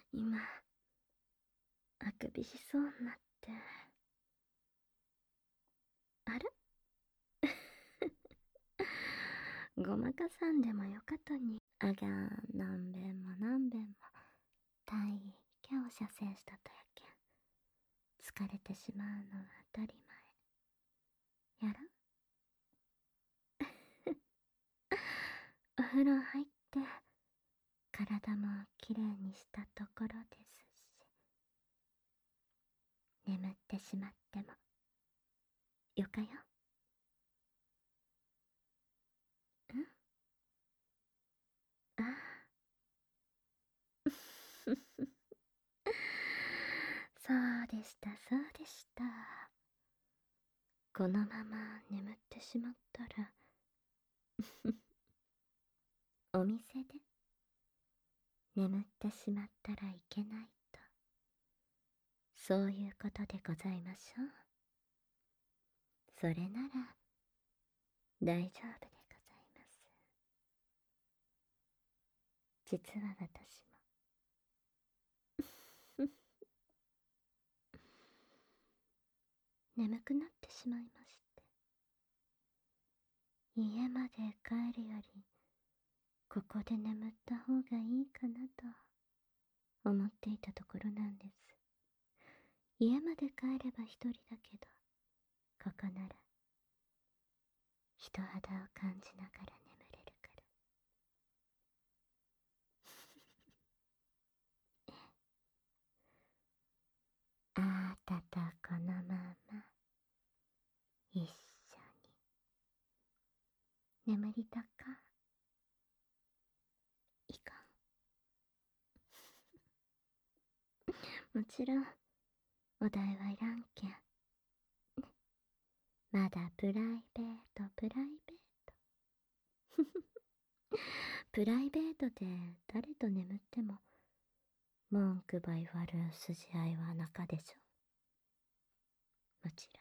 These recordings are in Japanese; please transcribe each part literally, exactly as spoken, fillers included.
今、あくびしそうになって。あらごまかさんでもよかとに。あがん、何べんも何べんも、大気を射精したとやけん。疲れてしまうのは当たり前。やろお風呂入って、体もきれいにしたところですし、眠ってしまっても、よかよ。んああ。そうでした、そうでした。このまま眠ってしまったら、お店で眠ってしまったらいけないと、そういうことでございましょう。それなら、大丈夫でございます。実は私も、眠くなってしまいまして、家まで帰るより、ここで眠った方がいいかなと、思っていたところなんです。家まで帰れば一人だけど、ここなら、人肌を感じながら眠れるから。あーたとこのまま、一緒に、眠りたか。いかん。もちろん、お代はいらんけん。まだプライベート、プライベート。プライベートで誰と眠っても、文句ば言わる筋合いはなかでしょ。もち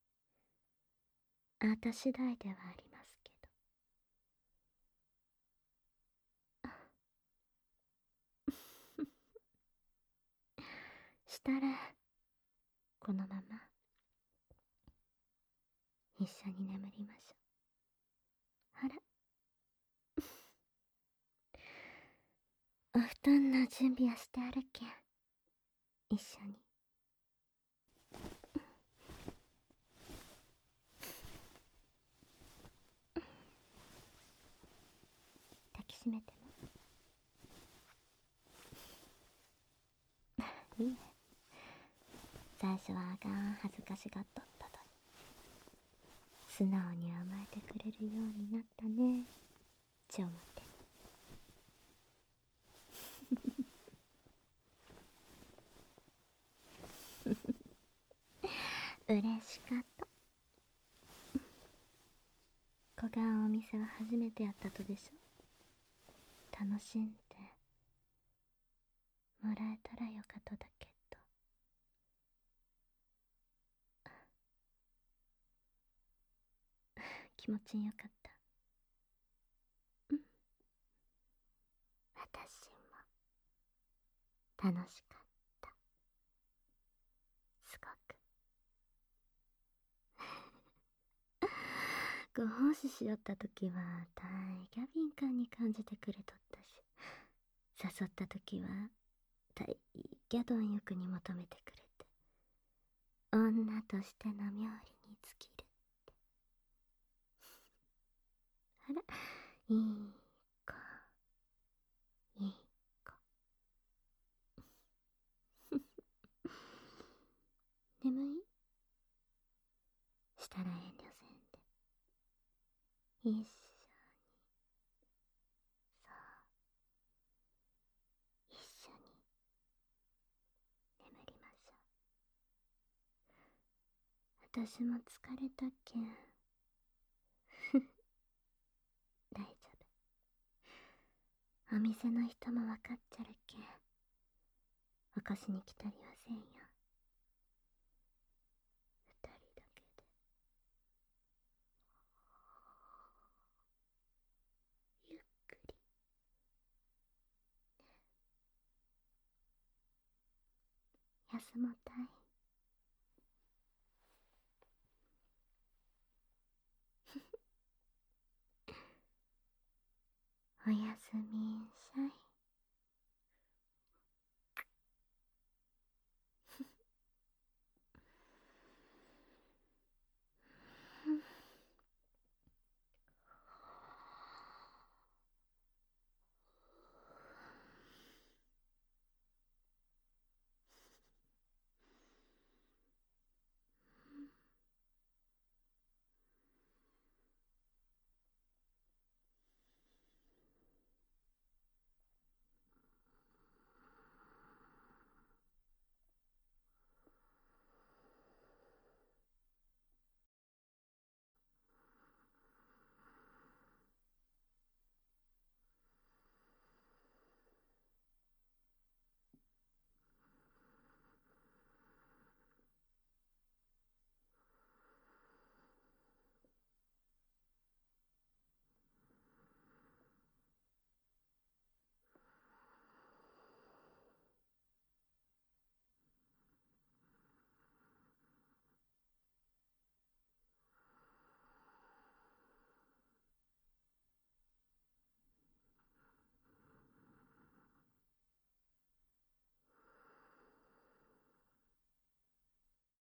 ろん、あた次第ではありますけど。したら、このまま、一緒に眠りましょう。あら。お布団の準備をしてあるけん、一緒に。抱きしめてもいいね。最初はあがん恥ずかしがっとったのに、素直に甘えてくれるようになったねち思って。嬉しかった。小顔お店は初めてやったとでしょ。楽しんでもらえたらよかとだけど。気持ちよかった。うん。私も楽しかった。すごく。ご奉仕しよった時は大ギャビン感に感じてくれとったし、誘った時は大ギャドン欲に求めてくれて、女としての妙利に尽きるって。あら、いい子、いい子。眠いしたら遠慮せんで。一緒に、そう、一緒に眠りましょう。私も疲れたけん。大丈夫。お店の人もわかっちゃるけん、起こしに来たりはせんよ。二人だけで、ゆっくり。 すもたい。おやすみんしゃい。